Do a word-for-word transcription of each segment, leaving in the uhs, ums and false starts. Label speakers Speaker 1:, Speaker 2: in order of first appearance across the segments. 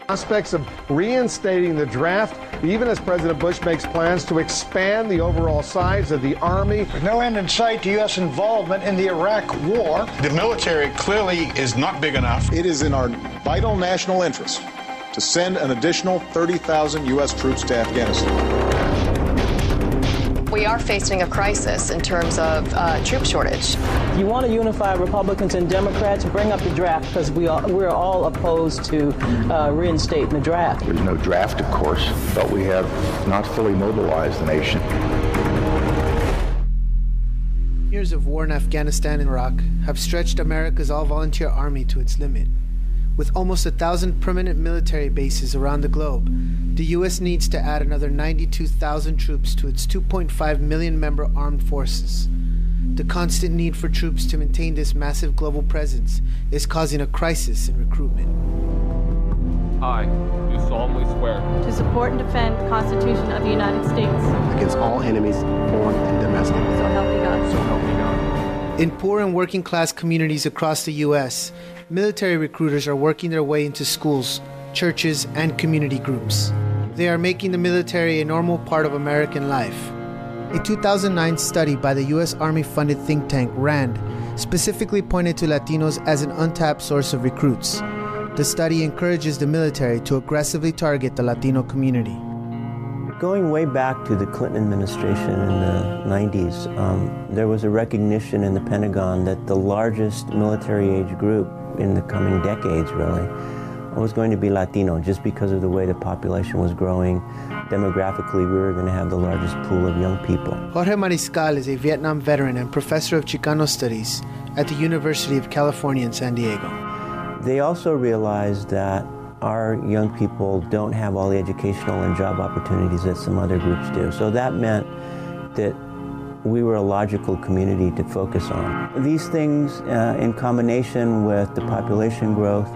Speaker 1: Prospects of reinstating the draft, even as President Bush makes plans to expand the overall size of the Army.
Speaker 2: With no end in sight to U S involvement in the Iraq War.
Speaker 3: The military clearly is not big enough.
Speaker 4: It is in our vital national interest to send an additional thirty thousand U S troops to Afghanistan.
Speaker 5: We are facing a crisis in terms of uh, troop shortage.
Speaker 6: You want to unify Republicans and Democrats, bring up the draft, because we are, we're all opposed to uh, reinstating the draft.
Speaker 7: There's no draft, of course, but we have not fully mobilized the nation.
Speaker 8: Years of war in Afghanistan and Iraq have stretched America's all-volunteer army to its limit. With almost a thousand permanent military bases around the globe, the U S needs to add another ninety-two thousand troops to its two point five million member armed forces. The constant need for troops to maintain this massive global presence is causing a crisis in recruitment.
Speaker 9: I do solemnly swear
Speaker 10: to support and defend the Constitution of the United States
Speaker 11: against all enemies, foreign and domestic.
Speaker 10: So help me God.
Speaker 9: So help me God.
Speaker 8: In poor and working class communities across the U S, military recruiters are working their way into schools, churches, and community groups. They are making the military a normal part of American life. A two thousand nine study by the U S Army-funded think tank RAND specifically pointed to Latinos as an untapped source of recruits. The study encourages the military to aggressively target the Latino community.
Speaker 12: Going way back to the Clinton administration in the nineties, um, there was a recognition in the Pentagon that the largest military age group in the coming decades, really, was going to be Latino, just because of the way the population was growing. Demographically, we were going to have the largest pool of young people.
Speaker 8: Jorge Mariscal is a Vietnam veteran and professor of Chicano Studies at the University of California in San Diego.
Speaker 12: They also realized that our young people don't have all the educational and job opportunities that some other groups do. So that meant that we were a logical community to focus on. These things, uh, in combination with the population growth,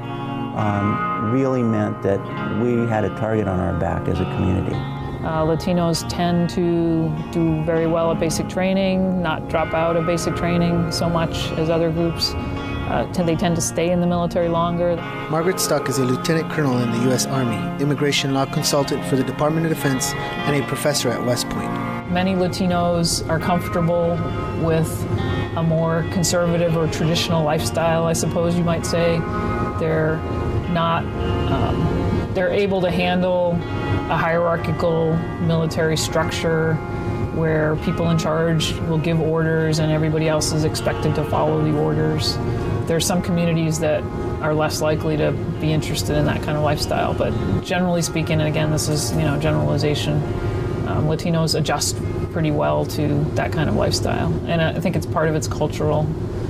Speaker 12: um, really meant that we had a target on our back as a community.
Speaker 13: Uh, Latinos tend to do very well at basic training, not drop out of basic training so much as other groups. Uh, they tend to stay in the military longer.
Speaker 8: Margaret Stuck is a lieutenant colonel in the U S Army, immigration law consultant for the Department of Defense, and a professor at West Point.
Speaker 13: Many Latinos are comfortable with a more conservative or traditional lifestyle, I suppose you might say. They're not, um, they're able to handle a hierarchical military structure where people in charge will give orders and everybody else is expected to follow the orders. There are some communities that are less likely to be interested in that kind of lifestyle, but generally speaking, and again, this is, you know, generalization, um, Latinos adjust pretty well to that kind of lifestyle, and I think it's part of its cultural.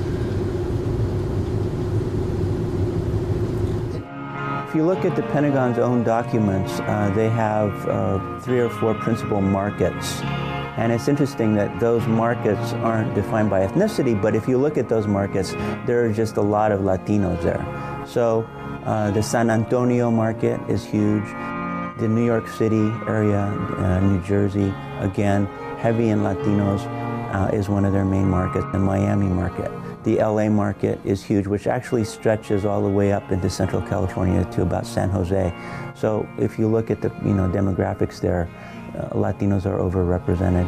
Speaker 12: If you look at the Pentagon's own documents, uh, they have uh, three or four principal markets. And it's interesting that those markets aren't defined by ethnicity, but if you look at those markets, there are just a lot of Latinos there. So uh, the San Antonio market is huge. The New York City area, uh, New Jersey, again, heavy in Latinos, uh, is one of their main markets. The Miami market. The L A market is huge, which actually stretches all the way up into Central California to about San Jose. So if you look at the you know demographics there, uh, Latinos are overrepresented.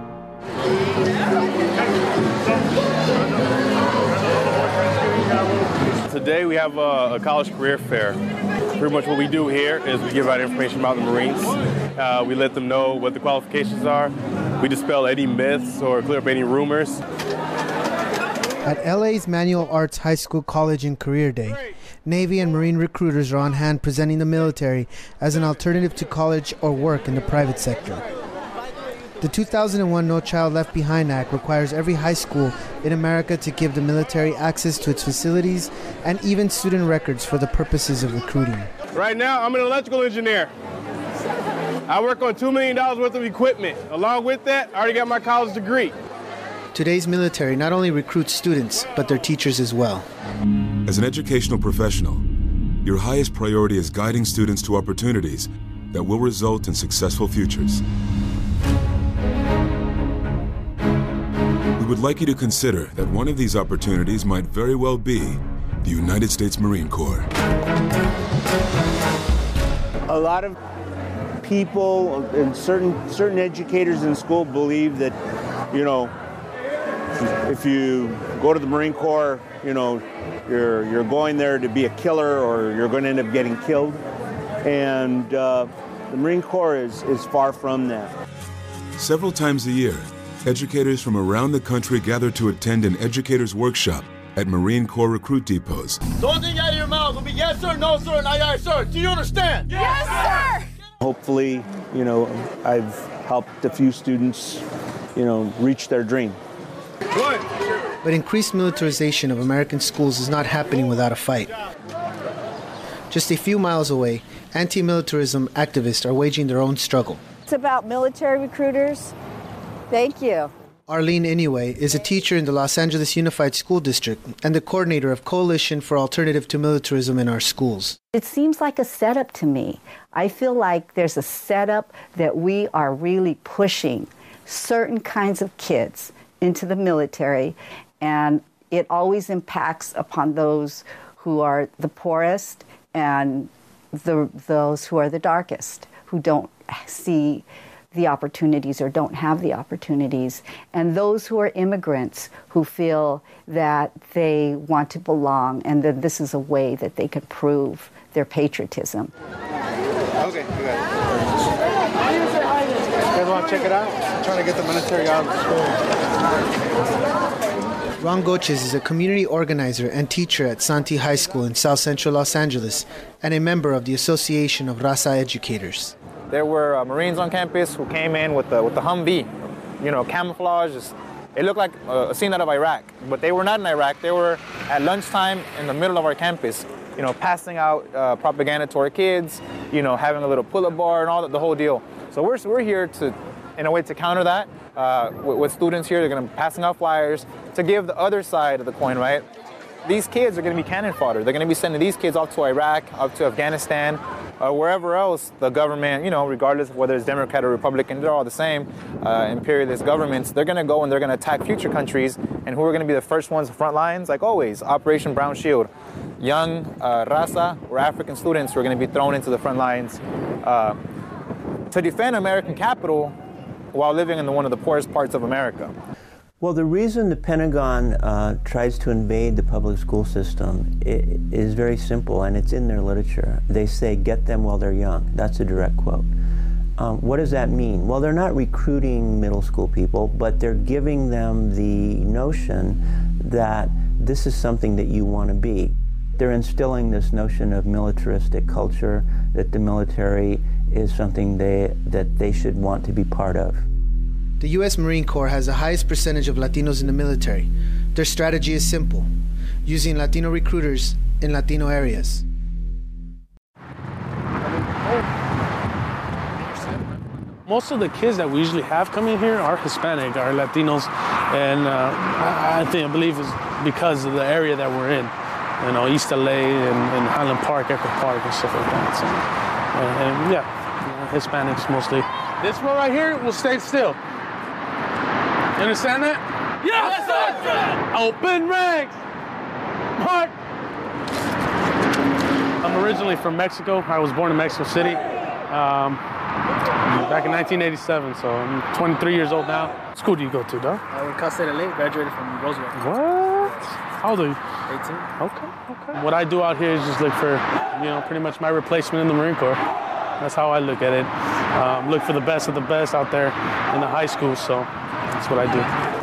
Speaker 9: Today we have a, a college career fair. Pretty much what we do here is we give out information about the Marines. Uh, we let them know what the qualifications are. We dispel any myths or clear up any rumors.
Speaker 8: At L A's Manual Arts High School College and Career Day, Navy and Marine recruiters are on hand presenting the military as an alternative to college or work in the private sector. The two thousand one No Child Left Behind Act requires every high school in America to give the military access to its facilities and even student records for the purposes of recruiting.
Speaker 9: Right now, I'm an electrical engineer. I work on two million dollars worth of equipment. Along with that, I already got my college degree.
Speaker 8: Today's military not only recruits students, but their teachers as well.
Speaker 14: As an educational professional, your highest priority is guiding students to opportunities that will result in successful futures. We would like you to consider that one of these opportunities might very well be the United States Marine Corps.
Speaker 12: A lot of people and certain certain educators in school believe that, you know, if you go to the Marine Corps, you know, you're you're going there to be a killer or you're going to end up getting killed. And uh, the Marine Corps is, is far from that.
Speaker 14: Several times a year, educators from around the country gather to attend an educator's workshop at Marine Corps recruit depots.
Speaker 15: The only thing out of your mouth will be yes, sir, no, sir, and aye, aye, sir. Do you understand?
Speaker 10: Yes, sir!
Speaker 12: Hopefully, you know, I've helped a few students, you know, reach their dream.
Speaker 15: Good.
Speaker 8: But increased militarization of American schools is not happening without a fight. Just a few miles away, anti-militarism activists are waging their own struggle.
Speaker 16: It's about military recruiters. Thank you.
Speaker 8: Arlene Inouye is a teacher in the Los Angeles Unified School District and the coordinator of Coalition for Alternative to Militarism in Our Schools.
Speaker 17: It seems like a setup to me. I feel like there's a setup that we are really pushing certain kinds of kids into the military, and it always impacts upon those who are the poorest and the, those who are the darkest, who don't see the opportunities or don't have the opportunities, and those who are immigrants who feel that they want to belong and that this is a way that they could prove their patriotism.
Speaker 2: Okay, you got it. You guys want to check it out? I'm trying to get the military out of school.
Speaker 8: Ron Goches is a community organizer and teacher at Santee High School in South Central Los Angeles and a member of the Association of Raza Educators.
Speaker 18: There were uh, Marines on campus who came in with the, with the Humvee, you know, camouflage. It looked like a, a scene out of Iraq, but they were not in Iraq. They were at lunchtime in the middle of our campus, you know, passing out uh, propaganda to our kids, you know, having a little pull-up bar and all that, the whole deal. So we're, we're here to, in a way, to counter that uh, with, with students here. They're going to be passing out flyers to give the other side of the coin, right? These kids are going to be cannon fodder. They're going to be sending these kids off to Iraq, up to Afghanistan, or wherever else the government, you know, regardless of whether it's Democrat or Republican, they're all the same, uh, imperialist governments. They're going to go and they're going to attack future countries, and who are going to be the first ones, front lines? Like always, Operation Brown Shield. Young uh, Raza or African students who are going to be thrown into the front lines uh, to defend American capital while living in the, one of the poorest parts of America.
Speaker 12: Well, the reason the Pentagon uh, tries to invade the public school system is very simple, and it's in their literature. They say, get them while they're young. That's a direct quote. Um, what does that mean? Well, they're not recruiting middle school people, but they're giving them the notion that this is something that you want to be. They're instilling this notion of militaristic culture, that the military is something they, that they should want to be part of.
Speaker 8: The U S Marine Corps has the highest percentage of Latinos in the military. Their strategy is simple, using Latino recruiters in Latino areas.
Speaker 19: Most of the kids that we usually have coming here are Hispanic, are Latinos, and uh, I think, I believe it's because of the area that we're in. You know, East L A and, and Highland Park, Echo Park, and stuff like that. So, and, and yeah, you know, Hispanics mostly. This one right here will stay still. You understand that? Yes, sir! Open ranks! Mark! I'm originally from Mexico. I was born in Mexico City um, back in nineteen eighty-seven, so I'm twenty-three years old now. What school do you go to, dog?
Speaker 20: I went to Cal State L A, graduated from Roosevelt.
Speaker 19: What? How old are you?
Speaker 20: eighteen.
Speaker 19: Okay, okay. What I do out here is just look for, you know, pretty much my replacement in the Marine Corps. That's how I look at it. Um, look for the best of the best out there in the high school, so that's what I do.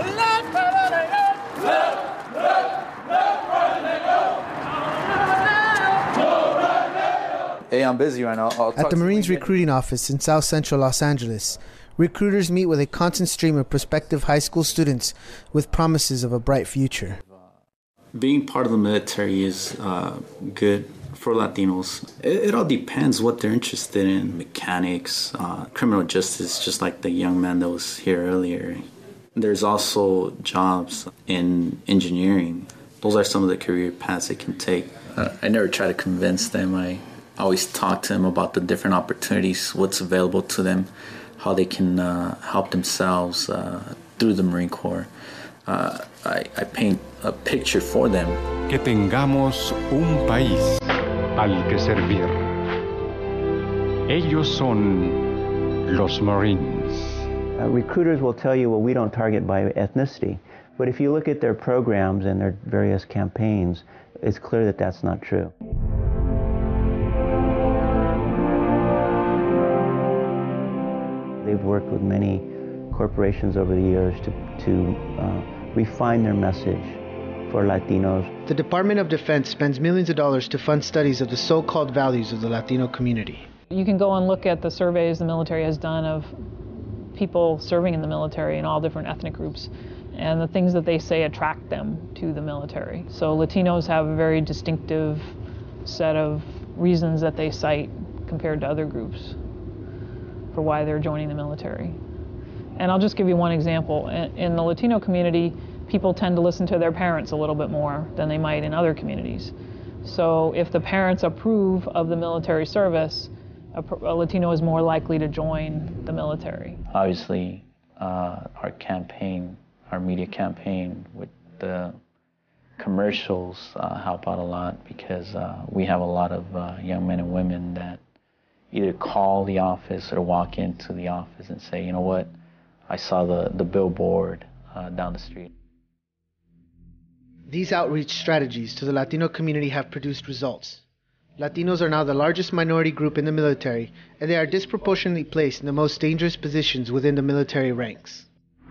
Speaker 21: Hey, I'm busy right now. I'll
Speaker 8: At the Marines recruiting office in South Central Los Angeles, recruiters meet with a constant stream of prospective high school students with promises of a bright future.
Speaker 22: Being part of the military is uh, good for Latinos. It, it all depends what they're interested in. Mechanics, uh, criminal justice, just like the young man that was here earlier. There's also jobs in engineering. Those are some of the career paths they can take. Uh, I never try to convince them. I always talk to them about the different opportunities, what's available to them, how they can uh, help themselves uh, through the Marine Corps. Uh, I, I paint a picture for them.
Speaker 23: Que tengamos un país al que servir.
Speaker 1: Ellos son los Marines.
Speaker 12: Uh, recruiters will tell you, well, we don't target by ethnicity. But if you look at their programs and their various campaigns, it's clear that that's not true. They've worked with many corporations over the years to, to uh, refine their message for Latinos.
Speaker 8: The Department of Defense spends millions of dollars to fund studies of the so-called values of the Latino community.
Speaker 13: You can go and look at the surveys the military has done of people serving in the military in all different ethnic groups and the things that they say attract them to the military. So Latinos have a very distinctive set of reasons that they cite compared to other groups for why they're joining the military. And I'll just give you one example. In the Latino community, people tend to listen to their parents a little bit more than they might in other communities. So if the parents approve of the military service, a, a Latino is more likely to join the military.
Speaker 22: Obviously, uh, our campaign, our media campaign with the commercials uh, help out a lot because uh, we have a lot of uh, young men and women that either call the office or walk into the office and say, you know what, I saw the, the billboard uh, down the street.
Speaker 8: These outreach strategies to the Latino community have produced results. Latinos are now the largest minority group in the military, and they are disproportionately placed in the most dangerous positions within the military ranks.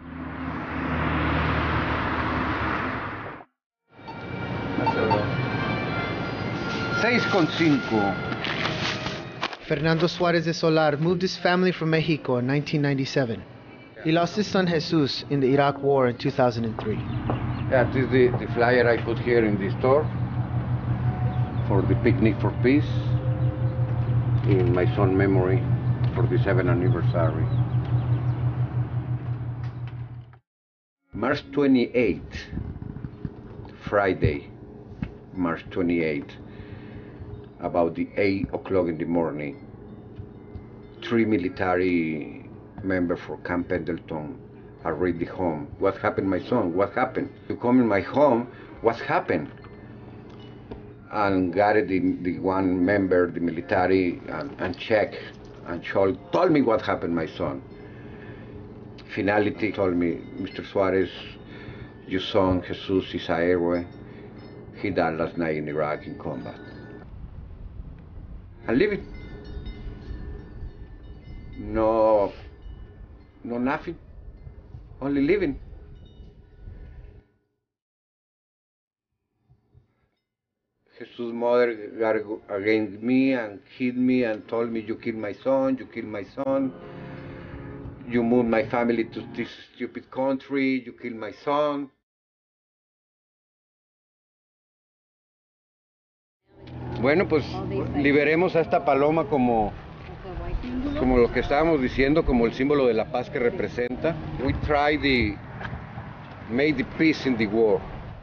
Speaker 3: seis con cinco.
Speaker 8: Fernando Suarez de Solar moved his family from Mexico in nineteen ninety-seven. He lost his son Jesus in the Iraq War in two thousand three.
Speaker 3: That is the, the flyer I put here in the store for the Picnic for Peace in my son's memory for the seventh anniversary. March twenty-eighth, Friday, March twenty-eighth, about the eight o'clock in the morning, three military members from Camp Pendleton are ready home. What happened, my son? What happened? You come in my home, what happened? And got the, the one member, the military, and, and check and told, told me what happened, my son. Finality told me, Mister Suarez, your son Jesus is a hero. He died last night in Iraq in combat. And leave it. No, no nothing, only living. Jesus' mother got against me and hit me and told me, you killed my son, you killed my son, you moved my family to this stupid country, you killed my son. Bueno, pues liberemos a esta paloma como, como lo que estábamos diciendo, como el símbolo de la paz que representa. We try the, make the peace in the war.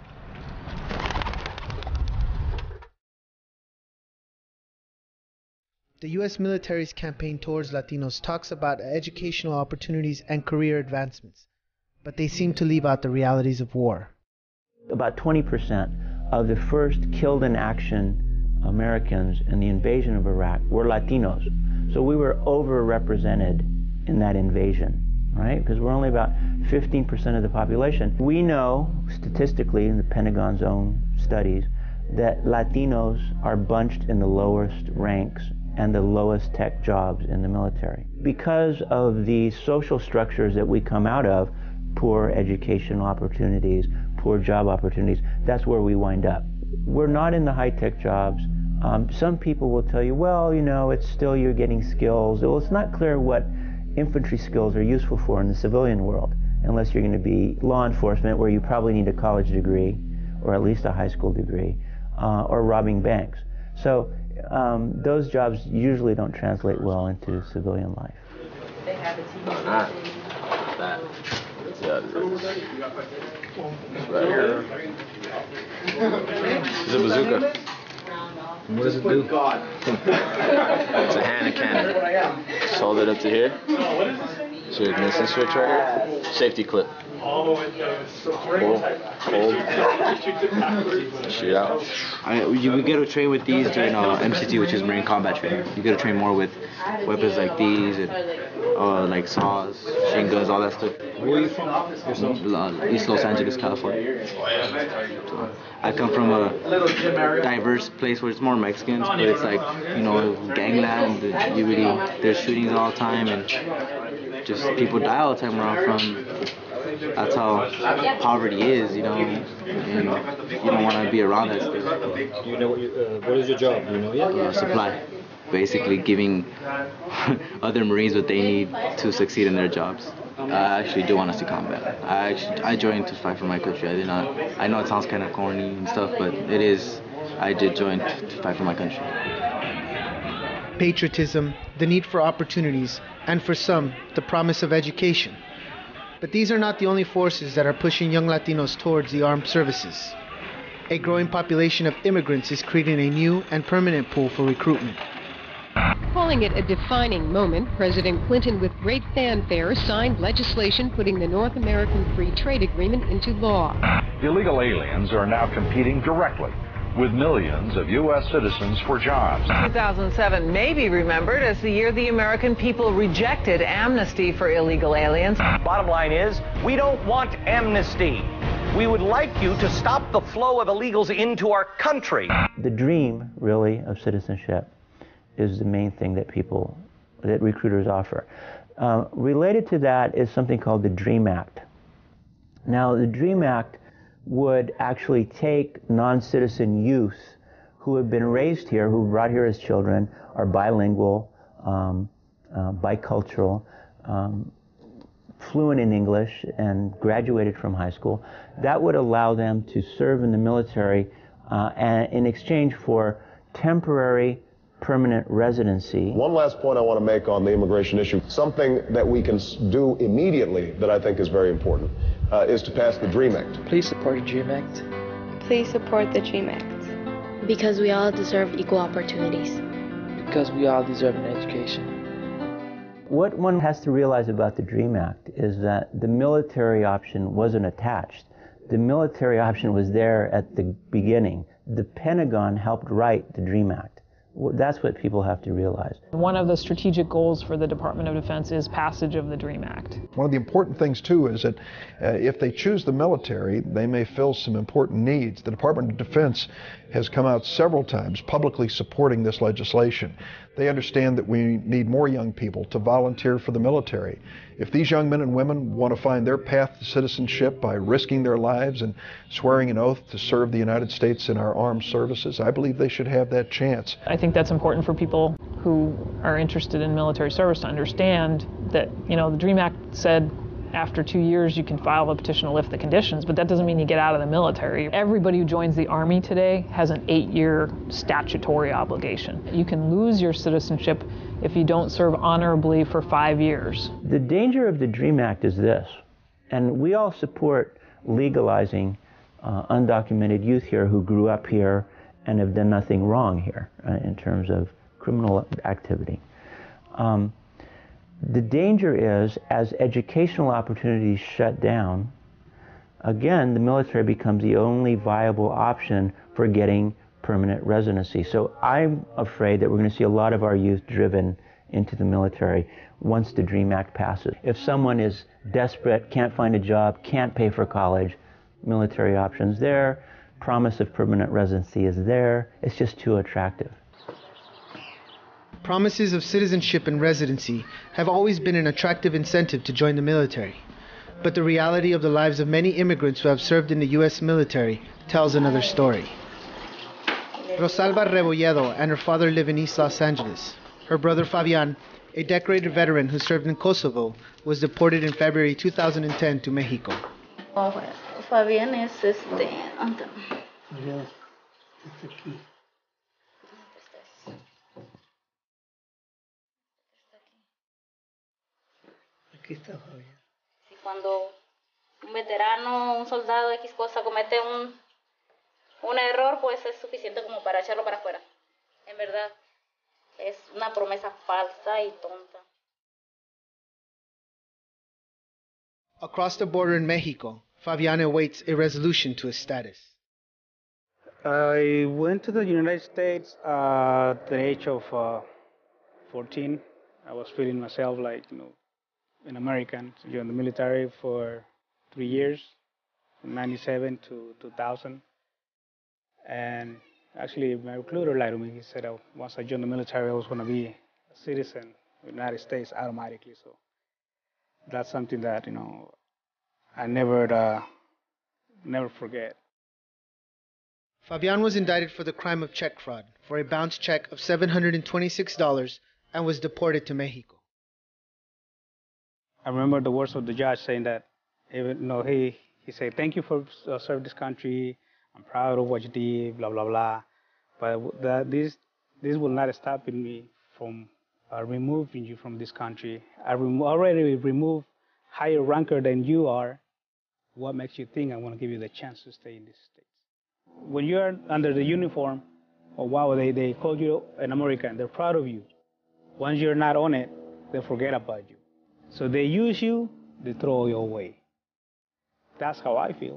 Speaker 8: The U S military's campaign towards Latinos talks about educational opportunities and career advancements, but they seem to leave out the realities of war.
Speaker 12: About twenty percent of the first killed in action Americans in the invasion of Iraq were Latinos. So we were overrepresented in that invasion, right? Because we're only about fifteen percent of the population. We know statistically in the Pentagon's own studies that Latinos are bunched in the lowest ranks and the lowest tech jobs in the military. Because of the social structures that we come out of, poor educational opportunities, poor job opportunities, that's where we wind up. We're not in the high-tech jobs. Um, some people will tell you, well, you know, it's still you're getting skills. Well, it's not clear what infantry skills are useful for in the civilian world, unless you're going to be law enforcement, where you probably need a college degree, or at least a high school degree, uh, or robbing banks. So um, those jobs usually don't translate well into civilian life.
Speaker 23: They have a T V
Speaker 21: Ah, that. Yeah, it's right here. It's a bazooka. And what does it do? It's a hand cannon. Just hold it up to here. So ignition switch right here. Safety clip. Pull. Hold. Shoot out.
Speaker 4: I, you, we get to train with these during uh, M C T, which is Marine Combat Training. You get to train more with weapons like these and uh, like saws, machine guns, all that stuff.
Speaker 21: Where are you from?
Speaker 4: Uh, East Los Angeles, California. So I come from a diverse place where it's more Mexicans, but it's like, you know, gangland. You really, there's shootings all the time, and just people die all the time where I'm from. That's how poverty is, you know, and you don't want to be around that stuff.
Speaker 21: Do you know what, you, uh, what is your job? Do you know yet?
Speaker 4: Uh, supply. Basically giving other Marines what they need to succeed in their jobs. I actually do want to see combat. I actually I joined to fight for my country. I did not. I know it sounds kind of corny and stuff, but it is. I did join to fight for my country.
Speaker 8: Patriotism, the need for opportunities, and for some, the promise of education. But these are not the only forces that are pushing young Latinos towards the armed services. A growing population of immigrants is creating a new and permanent pool for recruitment.
Speaker 5: Calling it a defining moment, President Clinton, with great fanfare, signed legislation putting the North American Free Trade Agreement into law.
Speaker 7: Illegal aliens are now competing directly with millions of U S citizens for jobs.
Speaker 23: two thousand seven may be remembered as the year the American people rejected amnesty for illegal aliens.
Speaker 24: Bottom line is, we don't want amnesty. We would like you to stop the flow of illegals into our country.
Speaker 12: The dream, really, of citizenship is the main thing that people, that recruiters offer. Uh, related to that is something called the DREAM Act. Now, the DREAM Act would actually take non-citizen youth who have been raised here, who brought here as children, are bilingual, um, uh, bicultural, um, fluent in English, and graduated from high school. That would allow them to serve in the military uh, and in exchange for temporary permanent residency.
Speaker 25: One last point I want to make on the immigration issue, something that we can do immediately that I think is very important, uh, is to pass the DREAM Act.
Speaker 21: Please support the DREAM Act.
Speaker 26: Please support the DREAM Act. Because we all deserve equal opportunities.
Speaker 21: Because we all deserve an education.
Speaker 12: What one has to realize about the DREAM Act is that the military option wasn't attached. The military option was there at the beginning. The Pentagon helped write the DREAM Act. That's what people have to realize.
Speaker 13: One of the strategic goals for the Department of Defense is passage of the DREAM Act.
Speaker 27: One of the important things, too, is that uh, if they choose the military, they may fill some important needs. The Department of Defense has come out several times publicly supporting this legislation. They understand that we need more young people to volunteer for the military. If these young men and women want to find their path to citizenship by risking their lives and swearing an oath to serve the United States in our armed services, I believe they should have that chance.
Speaker 13: I think that's important for people who are interested in military service to understand that, you know, the DREAM Act said after two years you can file a petition to lift the conditions, but that doesn't mean you get out of the military. Everybody who joins the Army today has an eight-year statutory obligation. You can lose your citizenship if you don't serve honorably for five years.
Speaker 12: The danger of the DREAM Act is this, and we all support legalizing uh, undocumented youth here who grew up here and have done nothing wrong here uh, in terms of criminal activity. Um, The danger is, as educational opportunities shut down, again, the military becomes the only viable option for getting permanent residency. So I'm afraid that we're going to see a lot of our youth driven into the military once the DREAM Act passes. If someone is desperate, can't find a job, can't pay for college, military options there, promise of permanent residency is there, it's just too attractive.
Speaker 8: Promises of citizenship and residency have always been an attractive incentive to join the military. But the reality of the lives of many immigrants who have served in the U S military tells another story. Rosalba Rebolledo and her father live in East Los Angeles. Her brother Fabian, a decorated veteran who served in Kosovo, was deported in February two thousand ten to Mexico.
Speaker 28: Oh, Fabian es este... Si cuando un veterano, un soldado, X cosa, comete un, un error, pues es suficiente como para echarlo para afuera. En verdad, es una promesa falsa y tonta.
Speaker 8: Across the border in Mexico, Fabian awaits a resolution to his status.
Speaker 20: I went to the United States uh, at the age of uh, fourteen. I was feeling myself like, you know, an American. I joined the military for three years, from ninety-seven to two thousand. And actually, my recruiter lied to me. He said uh, once I joined the military, I was going to be a citizen of the United States automatically. So that's something that, you know, I never, uh, never forget.
Speaker 8: Fabian was indicted for the crime of check fraud for a bounce check of seven hundred twenty-six dollars and was deported to Mexico.
Speaker 20: I remember the words of the judge saying that, even you know, he, he said, thank you for uh, serving this country. I'm proud of what you did, blah, blah, blah. But that this, this will not stop me from uh, removing you from this country. I rem already removed higher ranker than you are. What makes you think I want to give you the chance to stay in this state? When you're under the uniform, oh wow, they, they call you an American, they're proud of you. Once you're not on it, they forget about you. So they use you, they throw you away. That's how I feel.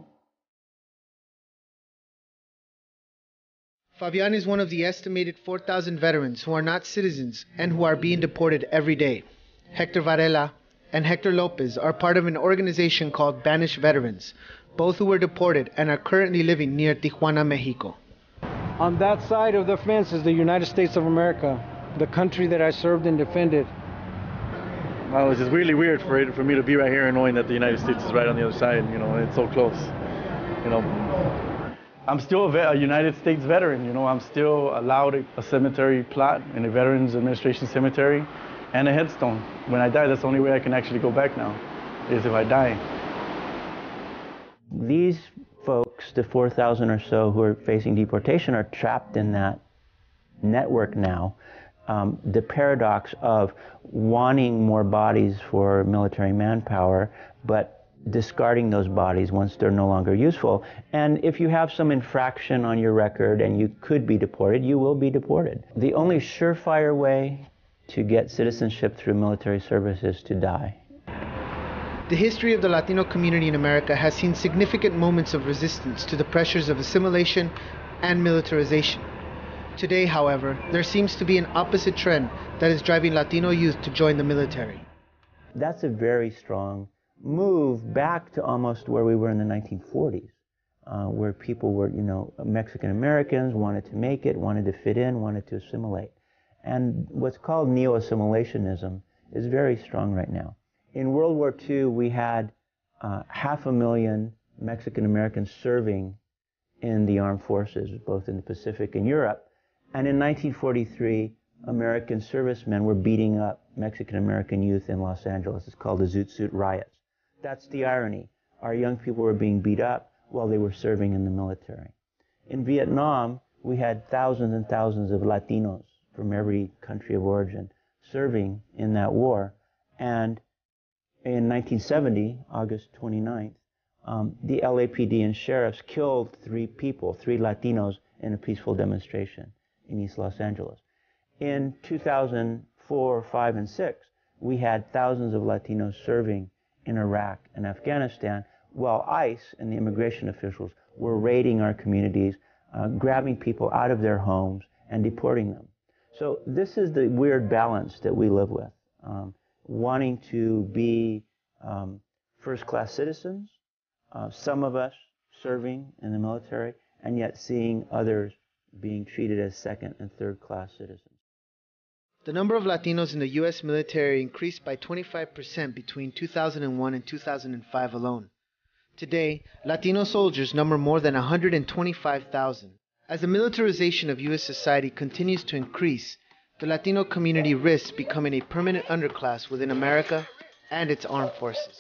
Speaker 8: Fabian is one of the estimated four thousand veterans who are not citizens and who are being deported every day. Hector Varela and Hector Lopez are part of an organization called Banished Veterans, both who were deported and are currently living near Tijuana, Mexico.
Speaker 6: On that side of the fence is the United States of America, the country that I served and defended.
Speaker 9: Well, it's just really weird for it, for me to be right here and knowing that the United States is right on the other side, you know, and it's so close. You know, I'm still a, vet, a United States veteran, you know, I'm still allowed a, a cemetery plot in a Veterans Administration cemetery and a headstone. When I die, that's the only way I can actually go back now, is if I die.
Speaker 12: These folks, the four thousand or so who are facing deportation, are trapped in that network now. Um, the paradox of wanting more bodies for military manpower, but discarding those bodies once they're no longer useful. And if you have some infraction on your record and you could be deported, you will be deported. The only surefire way to get citizenship through military service is to die.
Speaker 8: The history of the Latino community in America has seen significant moments of resistance to the pressures of assimilation and militarization. Today, however, there seems to be an opposite trend that is driving Latino youth to join the military.
Speaker 12: That's a very strong move back to almost where we were in the nineteen forties, uh, where people were, you know, Mexican Americans wanted to make it, wanted to fit in, wanted to assimilate. And what's called neo-assimilationism is very strong right now. In World War Two, we had uh, half a million Mexican Americans serving in the armed forces, both in the Pacific and Europe. And in nineteen forty-three, American servicemen were beating up Mexican American youth in Los Angeles. It's called the Zoot Suit Riots. That's the irony. Our young people were being beat up while they were serving in the military. In Vietnam, we had thousands and thousands of Latinos from every country of origin serving in that war. And in nineteen seventy, August twenty-ninth, um, the L A P D and sheriffs killed three people, three Latinos, in a peaceful demonstration in East Los Angeles. In two thousand four, five, and six, we had thousands of Latinos serving in Iraq and Afghanistan, while ICE and the immigration officials were raiding our communities, uh, grabbing people out of their homes and deporting them. So this is the weird balance that we live with, um, wanting to be um, first-class citizens, uh, some of us serving in the military, and yet seeing others being treated as second and third-class citizens.
Speaker 8: The number of Latinos in the U S military increased by twenty-five percent between two thousand one and two thousand five alone. Today, Latino soldiers number more than one hundred twenty-five thousand. As the militarization of U S society continues to increase, the Latino community risks becoming a permanent underclass within America and its armed forces.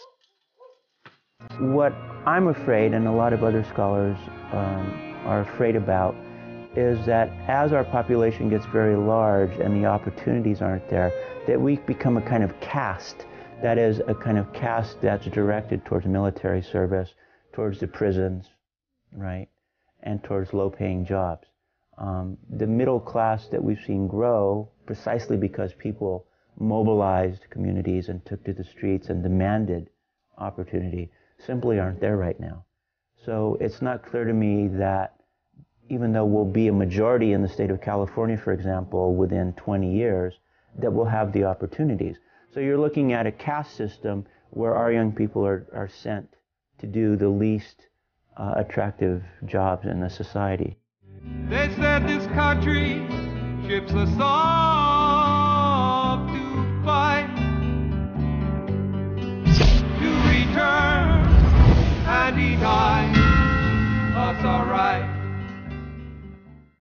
Speaker 12: What I'm afraid, and a lot of other scholars um, are afraid about, is that as our population gets very large and the opportunities aren't there, that we become a kind of caste. That is, a kind of caste that's directed towards military service, towards the prisons, right, and towards low-paying jobs. Um, the middle class that we've seen grow, precisely because people mobilized communities and took to the streets and demanded opportunity simply aren't there right now. So it's not clear to me that even though we'll be a majority in the state of California, for example, within twenty years, that we'll have the opportunities. So you're looking at a caste system where our young people are, are sent to do the least uh, attractive jobs in the society.
Speaker 2: They said this country ships us all